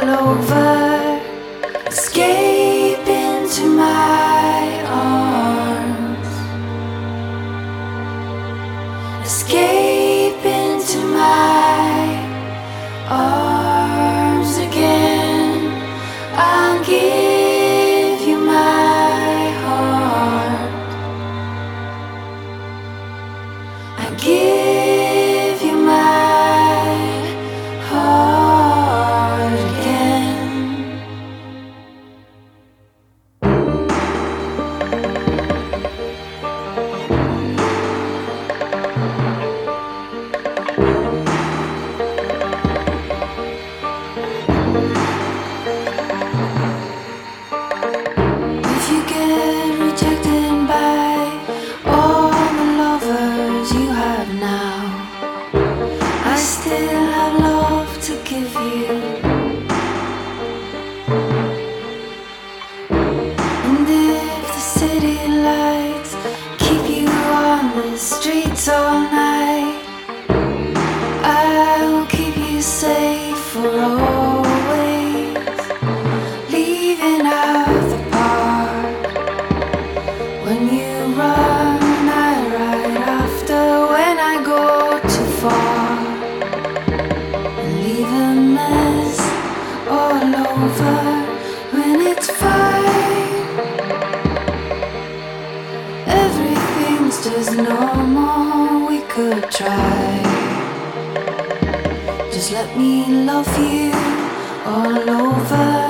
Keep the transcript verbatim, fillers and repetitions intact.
all over. Escape into my arms. Escape into my arms again. I'll give you my heart. I give you my heart again. If you get rejected by all the lovers you have now, I still have love to give you. And if the city lights keep you on the streets all night, I will keep you safe for always, leaving out the part when you run. I ride after when I go too far, and leave a mess all over when it's fine. Everything's just normal, we could try. Just let me love you all over.